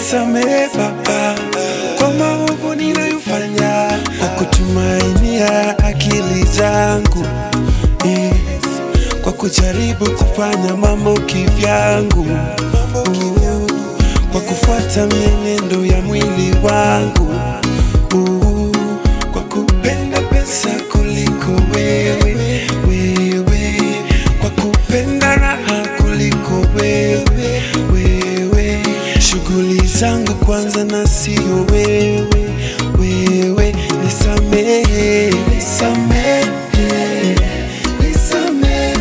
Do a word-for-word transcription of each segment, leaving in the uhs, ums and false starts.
nisamehe Baba kwa maovu ninayofanya, kwa kutumainia akili zangu, yes, kwa kujaribu kufanya mambo kivyangu, uh, kwa kufuata mienendo ya mwili wangu, uh, kwa kupenda pesa kuliko wewe, wewe, kwa kupenda raha kuliko wewe, wewe, shughuli zangu kwanza na sio wewe, wewe, nisamehe, nisamehe, nisamehe,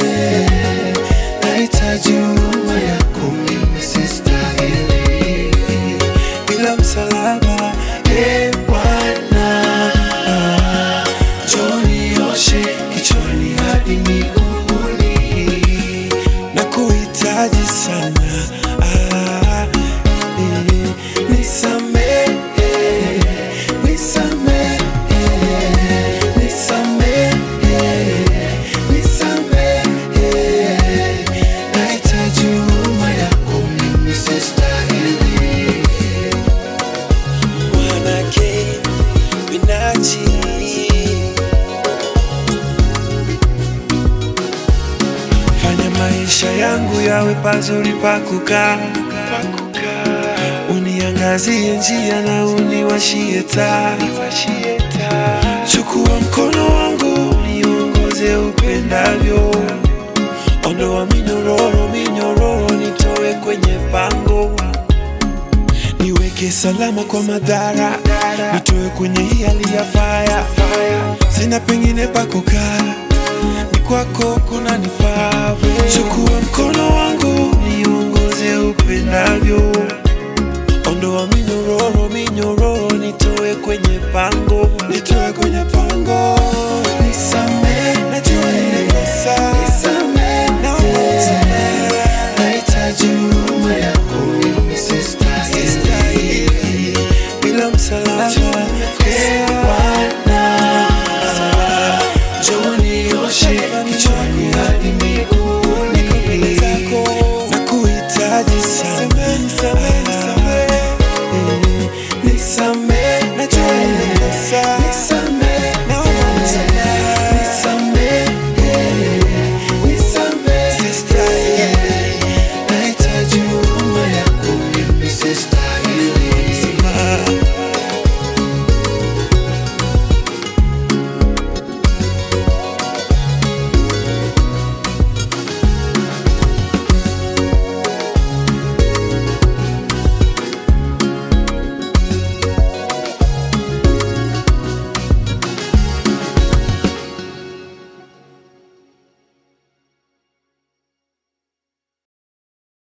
nahitaji huruma yako, mimi sistahili, bila msalaba, ee Bwana, njoo nioshe kichwani hadi miguuni, nakuhitaji sana, ah, eh, nisamehe, nisamehe, nisamehe, nisamehe, nahitaji huruma yako, mimi sistahili. Mwanake Minaji, fanya maisha yangu yawe pazuri pa kukaa, uniangazie njia na uniwashie taa, chukua mkono wangu niongoze upendavyo, ondoa minyororo, minyororo nitoe kwenye pango, niweke salama kwa madhara, nitoe kwenye hii hali ya fire, sina pengine pa kukaa, ni kwako kuna nifaa, chukua mkono wangu